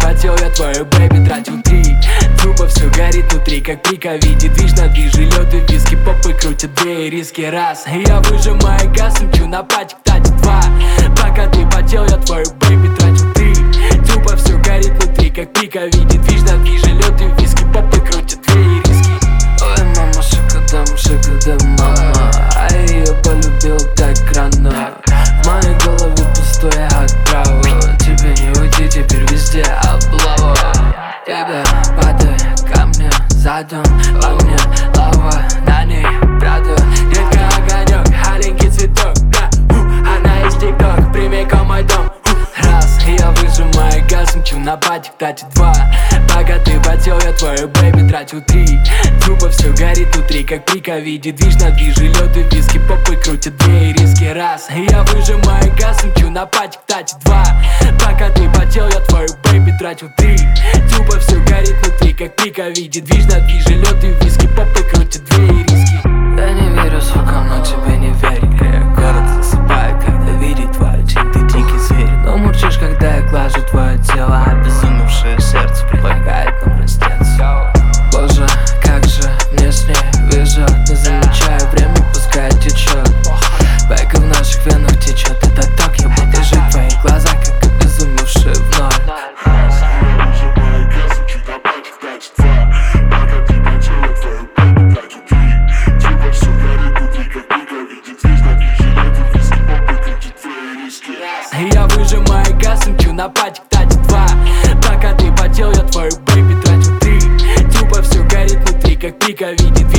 потел, я твою бэйби тратил 3. Трупа все горит внутри, как пика. Видит движ на движе, лед и виски. Попы крутят 2 риски раз. Я выжимаю газ, мчу на патик, тати 2. Пока ты потел, я твою бэйби тратил 3. Трупа все горит внутри, как пика. Видит движ на движе, лед и виски. Попы крутят 2 риски. Ой, мама, шокодам, мама. А я ее полюбил так рано. В моей голове пустое отправо. Тебе не уйти, теперь везде облава. Тебя падает ко мне задом. Во мне лава, на ней правда. Детка огонек, аленький цветок, да. Она из тикток, прямиком мой дом. Раз, я выжимаю газ, мчу на патик, тати 2. Пока ты потел, я твою бэйби тратил 3. Трупа все горит внутри, как пика. Видит движ на движе, лед и виски. Попы крутят 2 риски раз. Я выжимаю газ, мчу на патик, тати 2. Пока ты потел, я твою бэйби тратил 3. Трупа все горит внутри, как пика. Видит движ на движе, лед и виски. Попы крутят 2 риски. Я не верю, сука, но тебе не верю. Город засыпает, когда видит твою тень. Ты дикий зверь, но мурчишь, когда я глажу твое тело. Обезумевшее сердце предлагает нам раздеться. Боже, как же мне с ней везет. Не замечаю, время пускай течет. Бэка в наших венах течет. Этот ток, я буду жить в твоих глазах, как обезумевшие в ноль. Я выжимаю газ, мчу на патик, тати 2. Пока ты потел, я твою бэйби тратил 3. Трупа все горит внутри, как пика. Видит